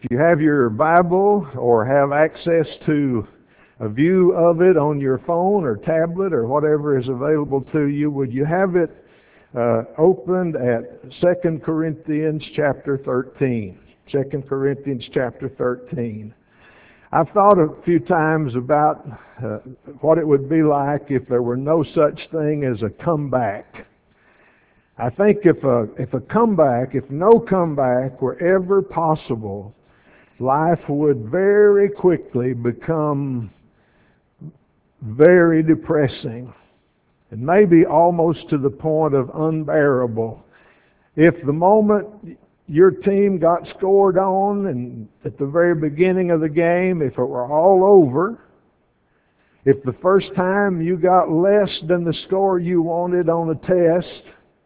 you have your Bible or have access to a view of it on your phone or tablet or whatever is available to you, would you have it opened at 2 Corinthians chapter 13? 2 Corinthians chapter 13. I've thought a few times about what it would be like if there were no such thing as a comeback. I think if no comeback were ever possible, life would very quickly become very depressing and maybe almost to the point of unbearable. If the moment your team got scored on and at the very beginning of the game, if it were all over, if the first time you got less than the score you wanted on a test,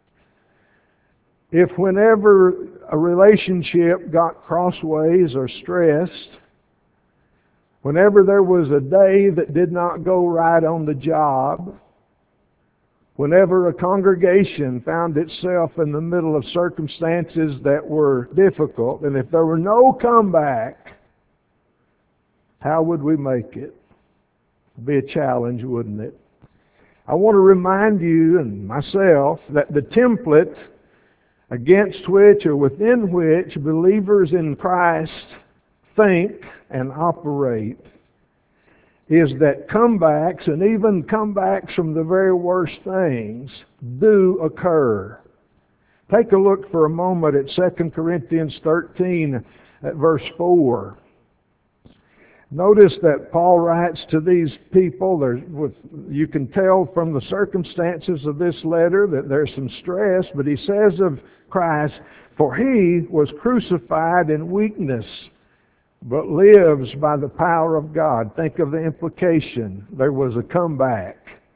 if whenever a relationship got crossways or stressed, whenever there was a day that did not go right on the job, whenever a congregation found itself in the middle of circumstances that were difficult, and if there were no comeback, how would we make it? It'd be a challenge, wouldn't it? I want to remind you and myself that the template against which or within which believers in Christ think and operate is that comebacks, and even comebacks from the very worst things, do occur. Take a look for a moment at 2 Corinthians 13 at verse 4. Notice that Paul writes to these people, you can tell from the circumstances of this letter that there's some stress, but he says of Christ, "For he was crucified in weakness, but lives by the power of God." Think of the implication. There was a comeback.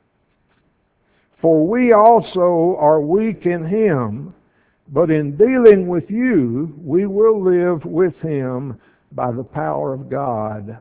"For we also are weak in him, but in dealing with you, we will live with him by the power of God."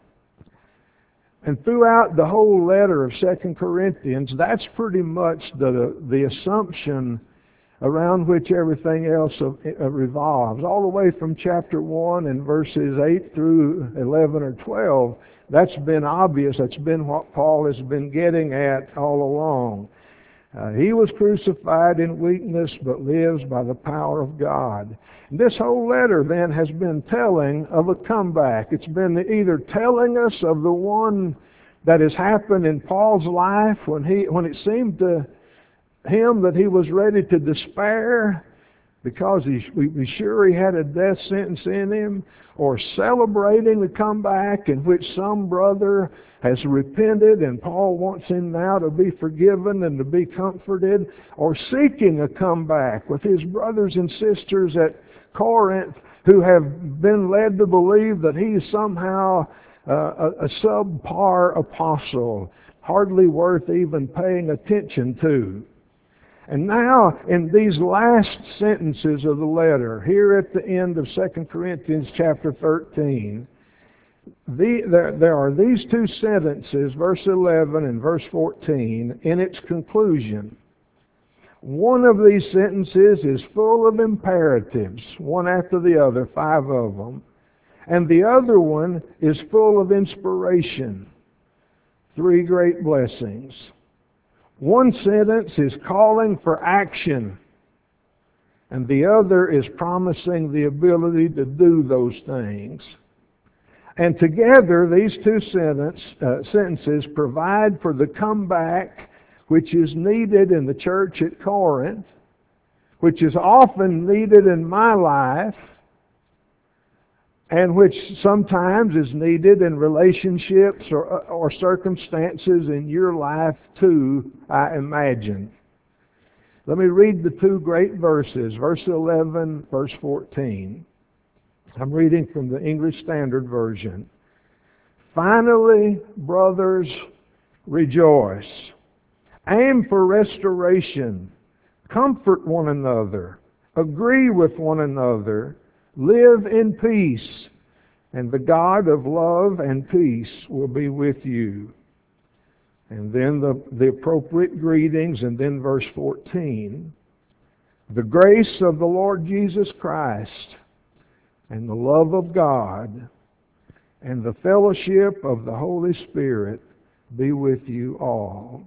And throughout the whole letter of 2 Corinthians, that's pretty much the assumption around which everything else revolves. All the way from chapter 1 and verses 8 through 11 or 12, that's been obvious. That's been what Paul has been getting at all along. He was crucified in weakness, but lives by the power of God. And this whole letter then has been telling of a comeback. It's been either telling us of the one that has happened in Paul's life when it seemed to him that he was ready to despair because we were sure he had a death sentence in him, or celebrating the comeback in which some brother has repented and Paul wants him now to be forgiven and to be comforted, or seeking a comeback with his brothers and sisters at Corinth who have been led to believe that he's somehow a subpar apostle, hardly worth even paying attention to. And now, in these last sentences of the letter, here at the end of 2 Corinthians chapter 13, there are these two sentences, verse 11 and verse 14, in its conclusion. One of these sentences is full of imperatives, one after the other, 5 of them. And the other one is full of inspiration, 3 great blessings. One sentence is calling for action, and the other is promising the ability to do those things. And together, these two sentences provide for the comeback which is needed in the church at Corinth, which is often needed in my life, and which sometimes is needed in relationships or circumstances in your life too, I imagine. Let me read the 2 great verses, verse 11, verse 14. I'm reading from the English Standard Version. "Finally, brothers, rejoice. Aim for restoration. Comfort one another. Agree with one another. Live in peace, and the God of love and peace will be with you." And then the appropriate greetings, and then verse 14. "The grace of the Lord Jesus Christ and the love of God and the fellowship of the Holy Spirit be with you all.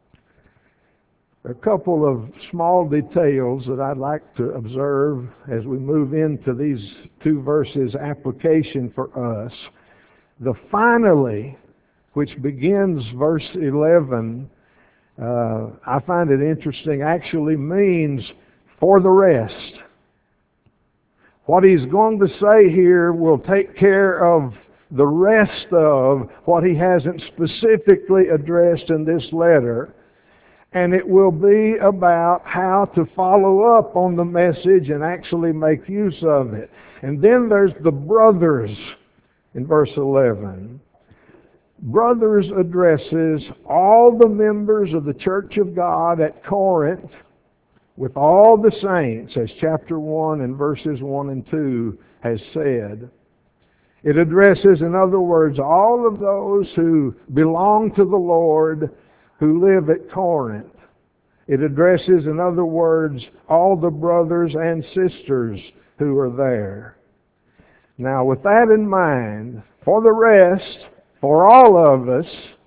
A couple of small details that I'd like to observe as we move into these two verses' application for us. The finally, which begins verse 11, I find it interesting, actually means for the rest. What he's going to say here will take care of the rest of what he hasn't specifically addressed in this letter. And it will be about how to follow up on the message and actually make use of it. And then there's the brothers in verse 11. Brothers addresses all the members of the church of God at Corinth with all the saints, as chapter 1 and verses 1 and 2 has said. It addresses, in other words, all of those who belong to the Lord who live at Corinth. It addresses, in other words, all the brothers and sisters who are there. Now, with that in mind, for the rest, for all of us,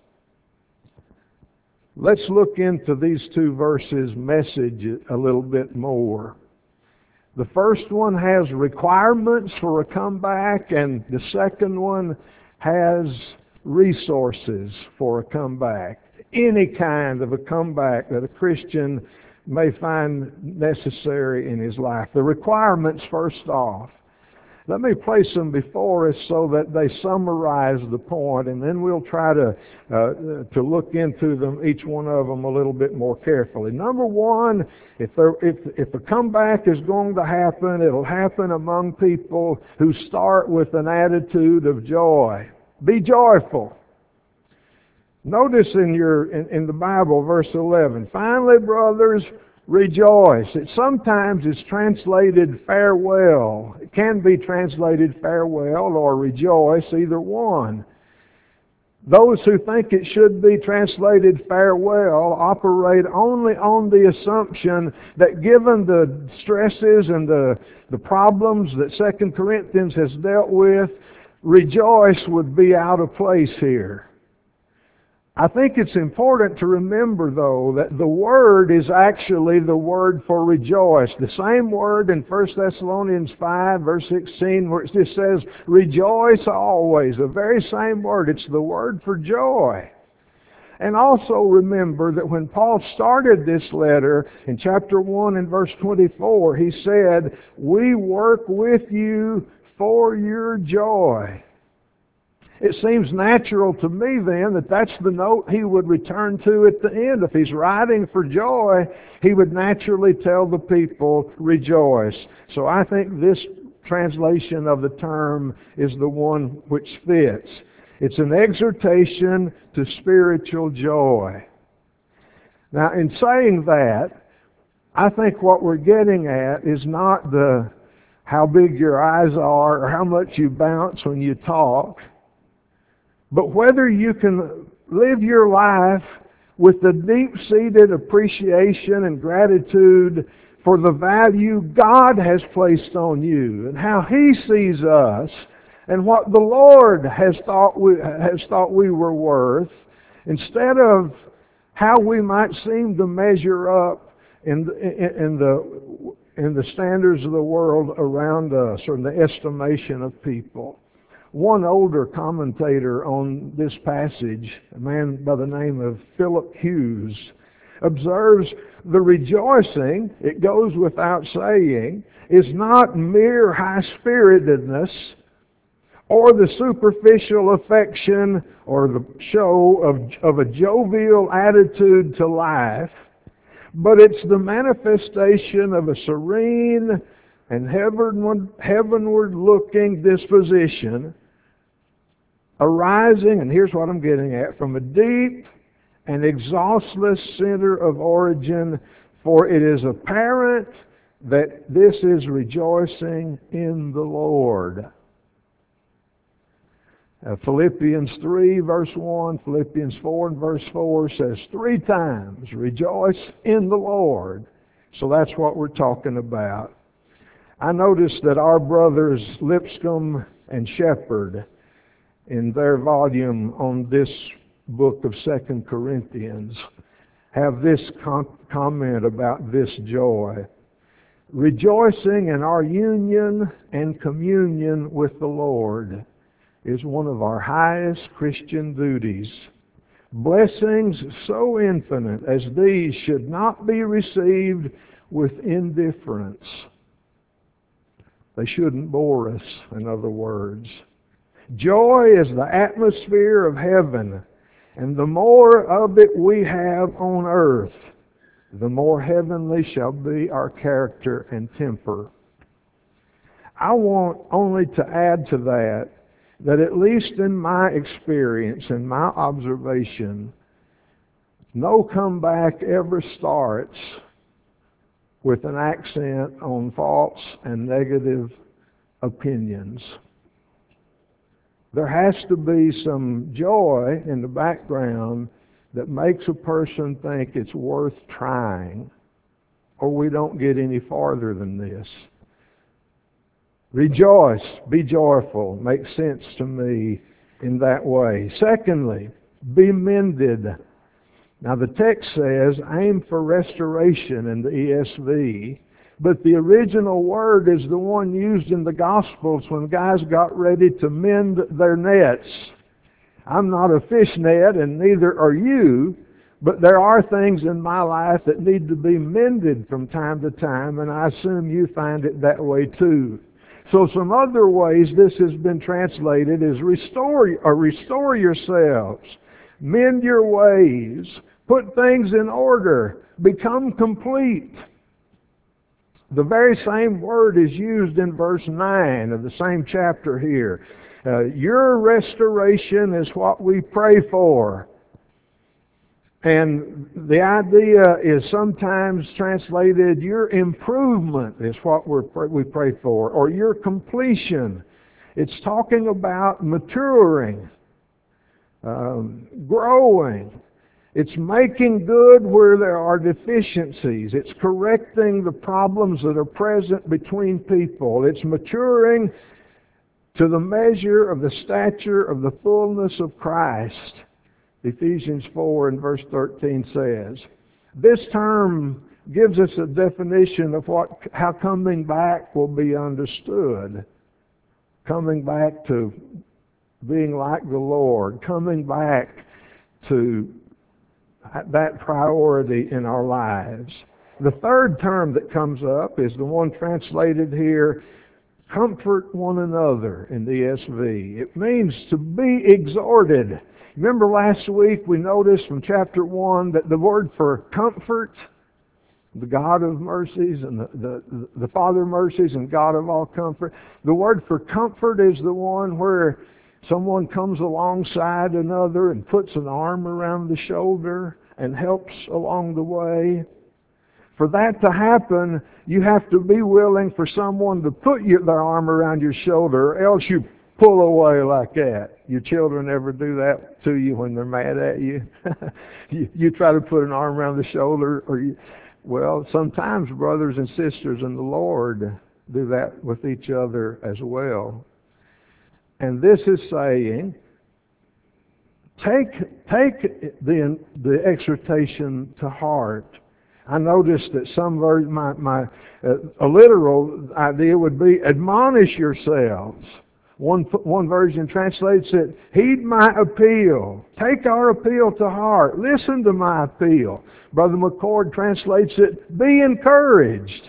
let's look into these two verses' message a little bit more. The first one has requirements for a comeback, and the second one has resources for a comeback. Any kind of a comeback that a Christian may find necessary in his life. The requirements first off. Let me place them before us so that they summarize the point, and then we'll try to look into them, each one of them, a little bit more carefully. Number one, if a comeback is going to happen, it'll happen among people who start with an attitude of joy. Be joyful. Notice in the Bible, verse 11, finally, brothers, rejoice. It sometimes is translated farewell. It can be translated farewell or rejoice, either one. Those who think it should be translated farewell operate only on the assumption that given the stresses and the problems that 2 Corinthians has dealt with, rejoice would be out of place here. I think it's important to remember, though, that the word is actually the word for rejoice. The same word in 1 Thessalonians 5, verse 16, where it just says, rejoice always. The very same word. It's the word for joy. And also remember that when Paul started this letter in chapter 1 and verse 24, he said, we work with you for your joy. It seems natural to me then that that's the note he would return to at the end. If he's writing for joy, he would naturally tell the people, rejoice. So I think this translation of the term is the one which fits. It's an exhortation to spiritual joy. Now, in saying that, I think what we're getting at is not how big your eyes are or how much you bounce when you talk, but whether you can live your life with the deep-seated appreciation and gratitude for the value God has placed on you and how He sees us and what the Lord has thought we were worth, instead of how we might seem to measure up in the standards of the world around us or in the estimation of people. One older commentator on this passage, a man by the name of Philip Hughes, observes the rejoicing, it goes without saying, is not mere high-spiritedness or the superficial affection or the show of a jovial attitude to life, but it's the manifestation of a serene and heavenward-looking disposition arising, and here's what I'm getting at, from a deep and exhaustless center of origin, for it is apparent that this is rejoicing in the Lord. Philippians 3 verse 1, Philippians 4 and verse 4 says 3 times, rejoice in the Lord. So that's what we're talking about. I noticed that our brothers Lipscomb and Shepherd, in their volume on this book of 2 Corinthians, have this comment about this joy. Rejoicing in our union and communion with the Lord is one of our highest Christian duties. Blessings so infinite as these should not be received with indifference. They shouldn't bore us, in other words. Joy is the atmosphere of heaven, and the more of it we have on earth, the more heavenly shall be our character and temper. I want only to add to that at least in my experience and my observation, no comeback ever starts with an accent on false and negative opinions. There has to be some joy in the background that makes a person think it's worth trying, or we don't get any farther than this. Rejoice, be joyful, makes sense to me in that way. Secondly, be mended. Now the text says, aim for restoration in the ESV, but the original word is the one used in the Gospels when guys got ready to mend their nets. I'm not a fish net, and neither are you, but there are things in my life that need to be mended from time to time, and I assume you find it that way too. So some other ways this has been translated is restore yourselves, mend your ways, put things in order, become complete. The very same word is used in verse 9 of the same chapter here. Your restoration is what we pray for. And the idea is sometimes translated, your improvement is what we pray for, or your completion. It's talking about maturing, growing. It's making good where there are deficiencies. It's correcting the problems that are present between people. It's maturing to the measure of the stature of the fullness of Christ. Ephesians 4 and verse 13 says. This term gives us a definition of how coming back will be understood. Coming back to being like the Lord. Coming back to that priority in our lives. The third term that comes up is the one translated here, comfort one another in the ESV. It means to be exhorted. Remember last week we noticed from chapter 1 that the word for comfort, the God of mercies and the Father of mercies and God of all comfort, the word for comfort is the one where someone comes alongside another and puts an arm around the shoulder and helps along the way. For that to happen, you have to be willing for someone to put their arm around your shoulder, or else you pull away like that. Your children ever do that to you when they're mad at you? You try to put an arm around the shoulder, well, sometimes brothers and sisters in the Lord do that with each other as well. And this is saying, take the exhortation to heart. I noticed that some version, a literal idea would be, admonish yourselves. One version translates it, heed my appeal. Take our appeal to heart. Listen to my appeal. Brother McCord translates it, be encouraged.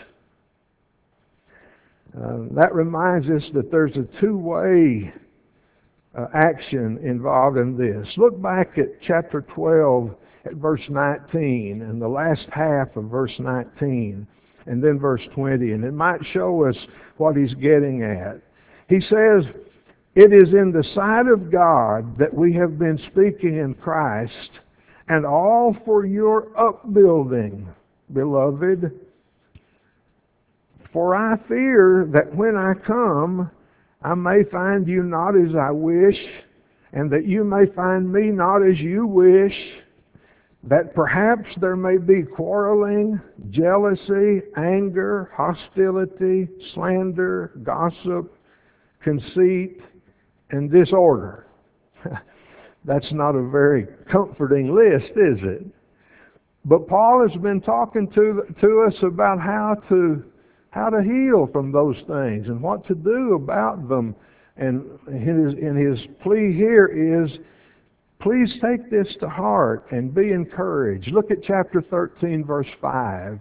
That reminds us that there's a two-way action involved in this. Look back at chapter 12 at verse 19 and the last half of verse 19 and then verse 20, and it might show us what he's getting at. He says, it is in the sight of God that we have been speaking in Christ, and all for your upbuilding, beloved. For I fear that when I come, I may find you not as I wish, and that you may find me not as you wish. that perhaps there may be quarreling, jealousy, anger, hostility, slander, gossip, conceit, and disorder. That's not a very comforting list, is it? But Paul has been talking to us about how to heal from those things and what to do about them. And his plea here is, please take this to heart and be encouraged. Look at chapter 13, verse 5.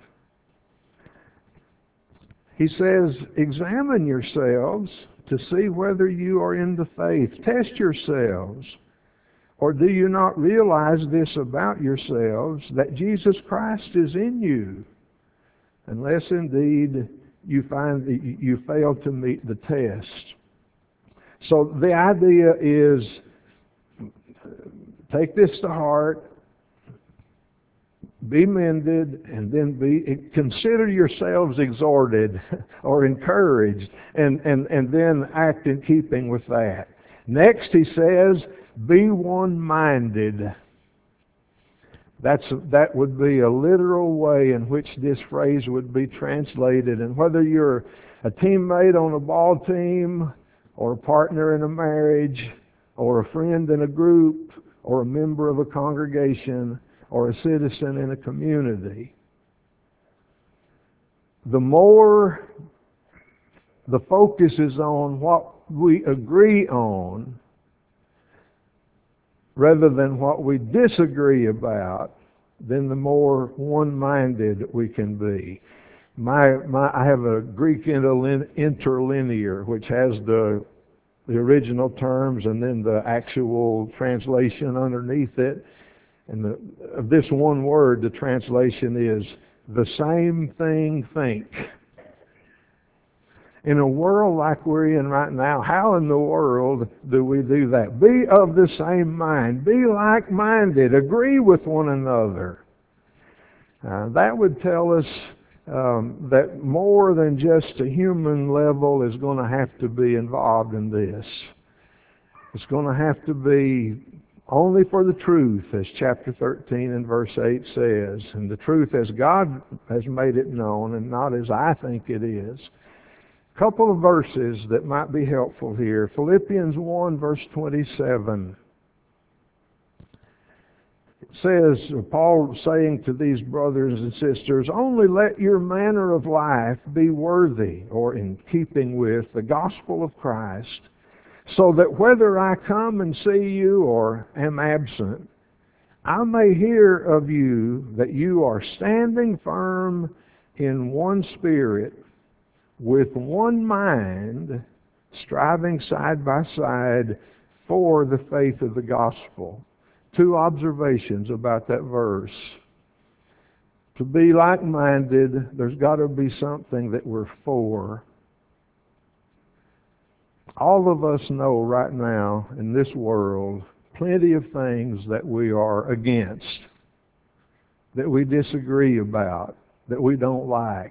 He says, examine yourselves to see whether you are in the faith. Test yourselves. Or do you not realize this about yourselves, that Jesus Christ is in you, unless indeed you find that you fail to meet the test? So the idea is, take this to heart, be mended, and then consider yourselves exhorted or encouraged, and then act in keeping with that. Next he says, be one-minded. That would be a literal way in which this phrase would be translated. And whether you're a teammate on a ball team, or a partner in a marriage, or a friend in a group, or a member of a congregation, or a citizen in a community, the more the focus is on what we agree on rather than what we disagree about, then the more one-minded we can be. I have a Greek interlinear, which has the original terms and then the actual translation underneath it. And of this one word, the translation is, the same thing think. In a world like we're in right now, how in the world do we do that? Be of the same mind. Be like-minded. Agree with one another. That would tell us that more than just a human level is going to have to be involved in this. It's going to have to be only for the truth, as chapter 13 and verse 8 says, and the truth as God has made it known and not as I think it is. Couple of verses that might be helpful here. Philippians 1, verse 27. It says, Paul saying to these brothers and sisters, only let your manner of life be worthy or in keeping with the gospel of Christ, so that whether I come and see you or am absent, I may hear of you that you are standing firm in one spirit, with one mind, striving side by side for the faith of the gospel. Two observations about that verse. To be like-minded, there's got to be something that we're for. All of us know right now in this world plenty of things that we are against, that we disagree about, that we don't like.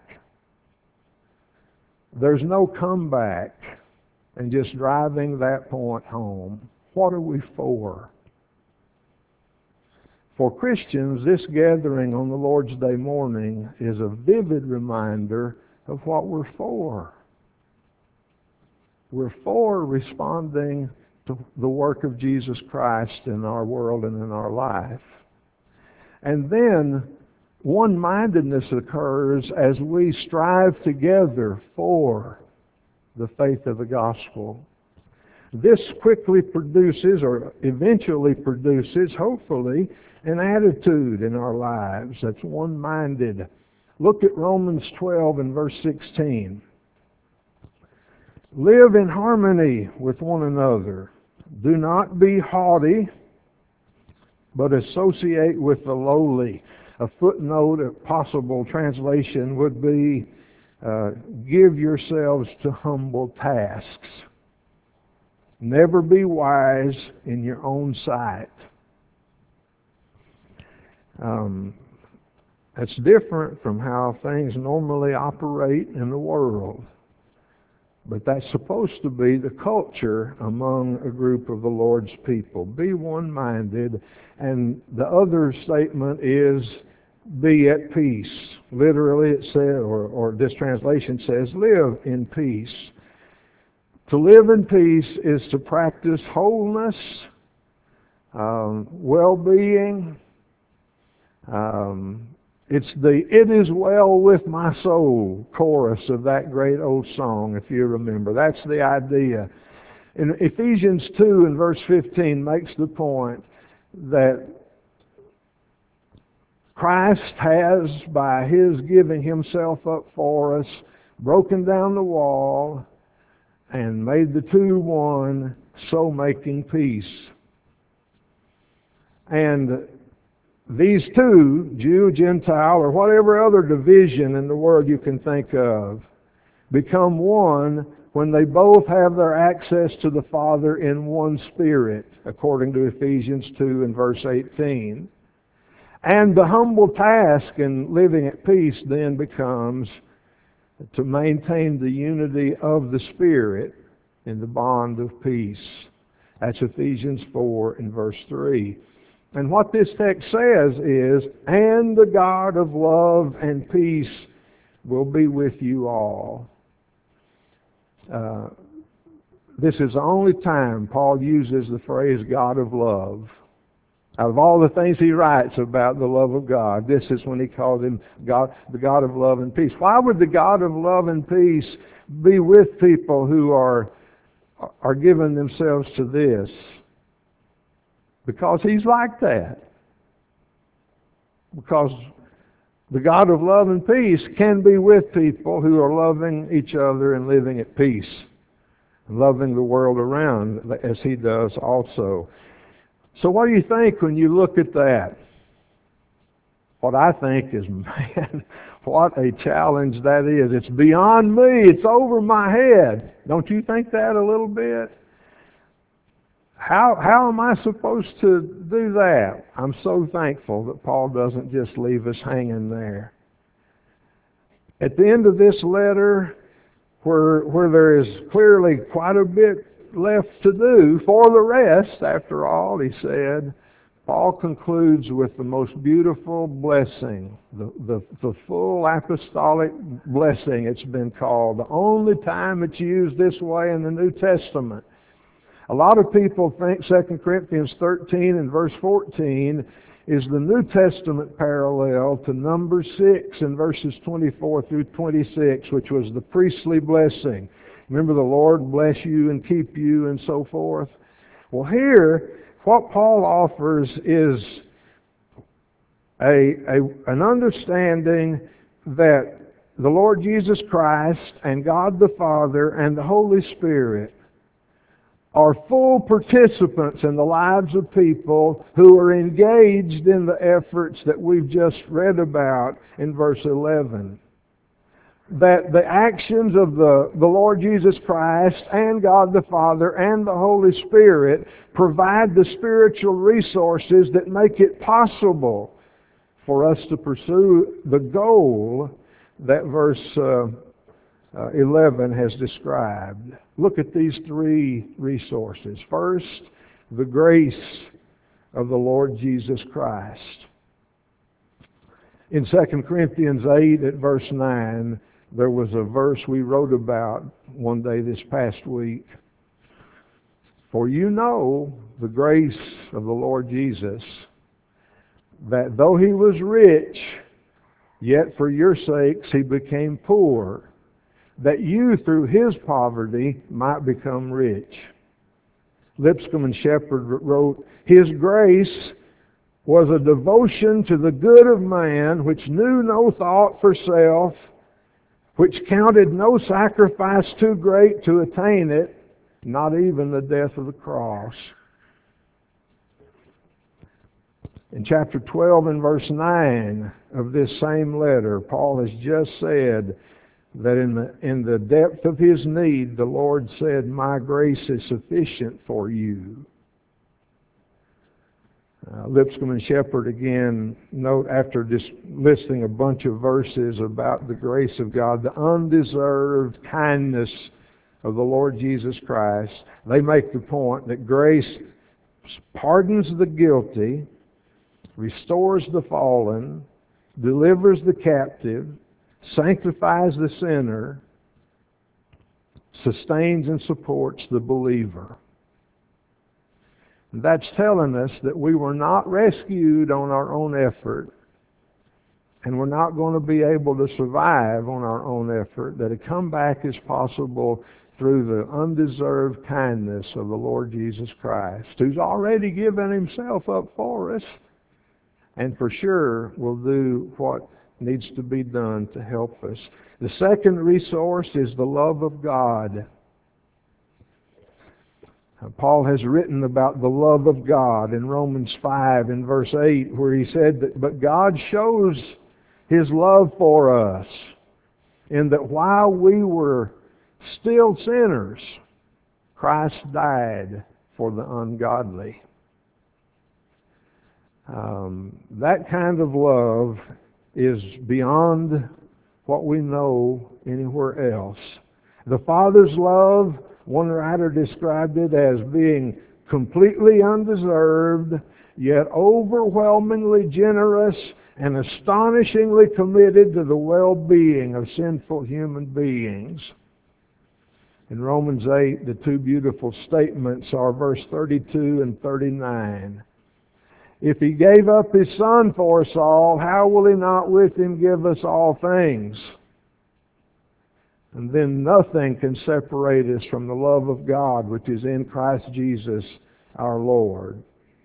There's no comeback and just driving that point home. What are we for? For Christians, this gathering on the Lord's Day morning is a vivid reminder of what we're for. We're for responding to the work of Jesus Christ in our world and in our life. And then one-mindedness occurs as we strive together for the faith of the gospel. This quickly produces, or eventually produces, hopefully, an attitude in our lives that's one-minded. Look at Romans 12 and verse 16. Live in harmony with one another. Do not be haughty, but associate with the lowly. A footnote, a possible translation would be, give yourselves to humble tasks. Never be wise in your own sight. That's different from how things normally operate in the world. But that's supposed to be the culture among a group of the Lord's people. Be one-minded. And the other statement is, be at peace. Literally it says, or this translation says, live in peace. To live in peace is to practice wholeness, well-being. It's the "It is well with my soul" chorus of that great old song, if you remember. That's the idea. And Ephesians 2 and verse 15 makes the point that Christ has, by His giving Himself up for us, broken down the wall and made the two one, so making peace. And these two, Jew, Gentile, or whatever other division in the world you can think of, become one when they both have their access to the Father in one Spirit, according to Ephesians 2 and verse 18. And the humble task in living at peace then becomes to maintain the unity of the Spirit in the bond of peace. That's Ephesians 4 and verse 3. And what this text says is, and the God of love and peace will be with you all. This is the only time Paul uses the phrase God of love. Out of all the things he writes about the love of God, this is when he calls Him God, the God of love and peace. Why would the God of love and peace be with people who are giving themselves to this? Because He's like that. Because the God of love and peace can be with people who are loving each other and living at peace, and loving the world around as He does also. So what do you think when you look at that? What I think is, man, what a challenge that is. It's beyond me. It's over my head. Don't you think that a little bit? How am I supposed to do that? I'm so thankful that Paul doesn't just leave us hanging there. At the end of this letter, where there is clearly quite a bit left to do for the rest, after all, he said, Paul concludes with the most beautiful blessing, the full apostolic blessing it's been called. The only time it's used this way in the New Testament. A lot of people think 2 Corinthians 13 and verse 14 is the New Testament parallel to Numbers 6 and verses 24 through 26, which was the priestly blessing. Remember, the Lord bless you and keep you and so forth. Well, here, what Paul offers is an understanding that the Lord Jesus Christ and God the Father and the Holy Spirit are full participants in the lives of people who are engaged in the efforts that we've just read about in verse 11. That the actions of the Lord Jesus Christ and God the Father and the Holy Spirit provide the spiritual resources that make it possible for us to pursue the goal that verse 11 has described. Look at these three resources. First, the grace of the Lord Jesus Christ. In 2 Corinthians 8 at verse 9, there was a verse we wrote about one day this past week. For you know the grace of the Lord Jesus, that though He was rich, yet for your sakes He became poor, that you through His poverty might become rich. Lipscomb and Shepherd wrote, His grace was a devotion to the good of man, which knew no thought for self, which counted no sacrifice too great to attain it, not even the death of the cross. In chapter 12 and verse 9 of this same letter, Paul has just said that in the depth of his need, the Lord said, my grace is sufficient for you. Lipscomb and Shepherd again note, after just listing a bunch of verses about the grace of God, the undeserved kindness of the Lord Jesus Christ, they make the point that grace pardons the guilty, restores the fallen, delivers the captive, sanctifies the sinner, sustains and supports the believer. That's telling us that we were not rescued on our own effort, and we're not going to be able to survive on our own effort, that a comeback is possible through the undeserved kindness of the Lord Jesus Christ, who's already given himself up for us, and for sure will do what needs to be done to help us. The second resource is the love of God. Paul has written about the love of God in Romans 5 and verse 8, where he said that, but God shows his love for us in that while we were still sinners, Christ died for the ungodly. That kind of love is beyond what we know anywhere else. The Father's love, one writer described it as being completely undeserved, yet overwhelmingly generous and astonishingly committed to the well-being of sinful human beings. In Romans 8, the two beautiful statements are verse 32 and 39. If he gave up his Son for us all, how will he not with him give us all things? And then nothing can separate us from the love of God, which is in Christ Jesus our Lord.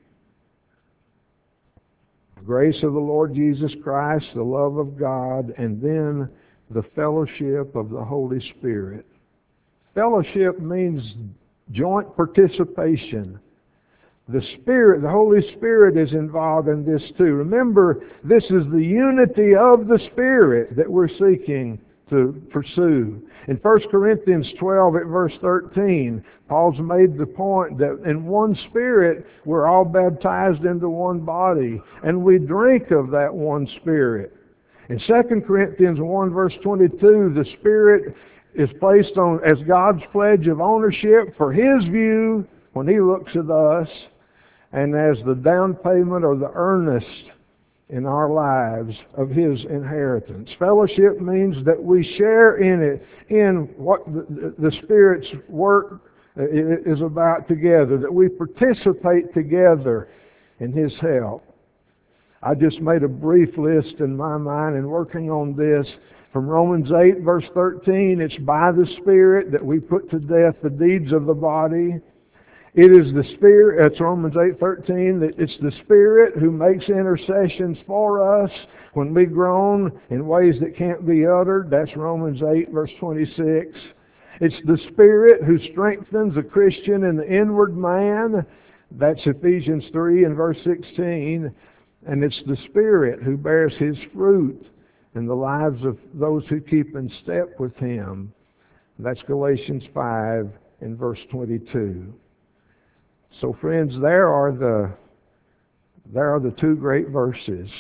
The grace of the Lord Jesus Christ, the love of God, and then the fellowship of the Holy Spirit. Fellowship means joint participation. The Spirit, the Holy Spirit is involved in this too. Remember, this is the unity of the Spirit that we're seeking to pursue. In 1 Corinthians 12 at verse 13, Paul's made the point that in one Spirit we're all baptized into one body, and we drink of that one Spirit. In 2 Corinthians 1 verse 22, the Spirit is placed on as God's pledge of ownership for His view when He looks at us, and as the down payment or the earnest in our lives of His inheritance. Fellowship means that we share in it, in what the Spirit's work is about together, that we participate together in His help. I just made a brief list in my mind in working on this. From Romans 8 verse 13, it's by the Spirit that we put to death the deeds of the body. It is the Spirit, that's Romans 8:13, that it's the Spirit who makes intercessions for us when we groan in ways that can't be uttered. That's Romans 8 verse 26. It's the Spirit who strengthens a Christian in the inward man. That's Ephesians 3 and verse 16. And it's the Spirit who bears His fruit in the lives of those who keep in step with Him. That's Galatians 5 and verse 22. So friends, there are the two great verses.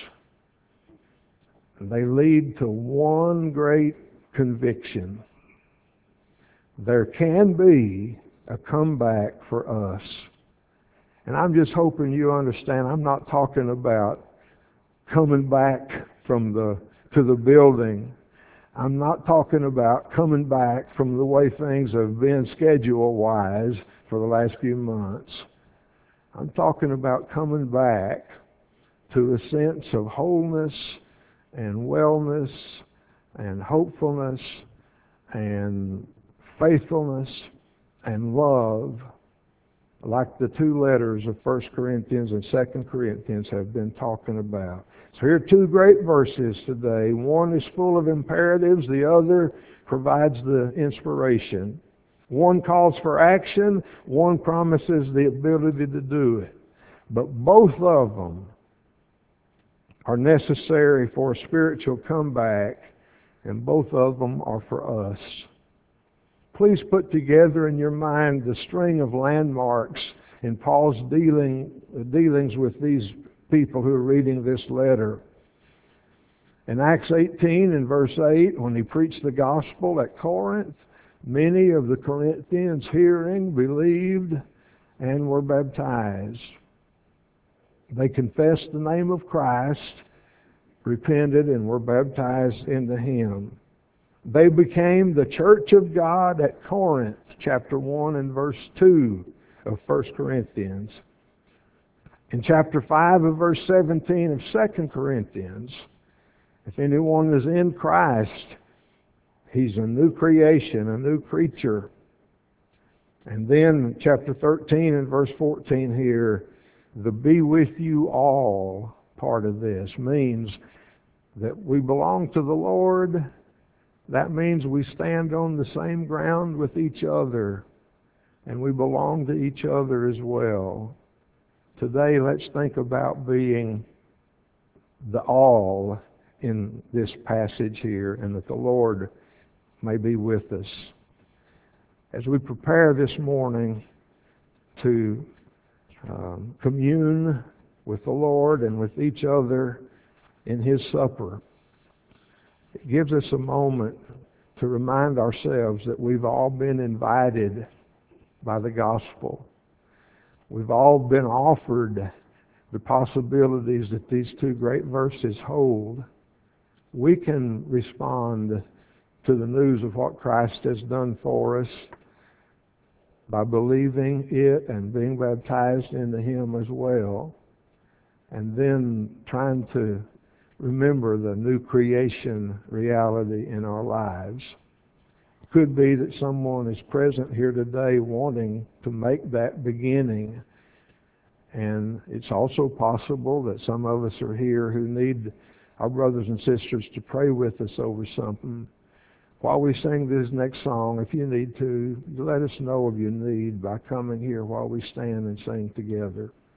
They lead to one great conviction. There can be a comeback for us. And I'm just hoping you understand, I'm not talking about coming back to the building. I'm not talking about coming back from the way things have been schedule-wise for the last few months. I'm talking about coming back to a sense of wholeness and wellness and hopefulness and faithfulness and love, like the two letters of 1 Corinthians and 2 Corinthians have been talking about. So here are two great verses today. One is full of imperatives, the other provides the inspiration. One calls for action, one promises the ability to do it. But both of them are necessary for a spiritual comeback, and both of them are for us. Please put together in your mind the string of landmarks in Paul's dealings with these people who are reading this letter. In Acts 18 and verse 8, when he preached the gospel at Corinth, Many of the Corinthians, hearing, believed and were baptized. They confessed the name of Christ, repented, and were baptized into Him. They became the church of God at Corinth, chapter 1 and verse 2 of 1 Corinthians. In chapter 5 of verse 17 of 2 Corinthians, if anyone is in Christ, he's a new creation, a new creature. And then chapter 13 and verse 14 here, the be with you all part of this means that we belong to the Lord. That means we stand on the same ground with each other, and we belong to each other as well. Today, let's think about being the all in this passage here, and that the Lord may be with us. As we prepare this morning to commune with the Lord and with each other in His supper, it gives us a moment to remind ourselves that we've all been invited by the gospel. We've all been offered the possibilities that these two great verses hold. We can respond to the news of what Christ has done for us by believing it and being baptized into Him as well, and then trying to remember the new creation reality in our lives. It could be that someone is present here today wanting to make that beginning, and it's also possible that some of us are here who need our brothers and sisters to pray with us over something. While we sing this next song, if you need to, let us know of your need by coming here while we stand and sing together.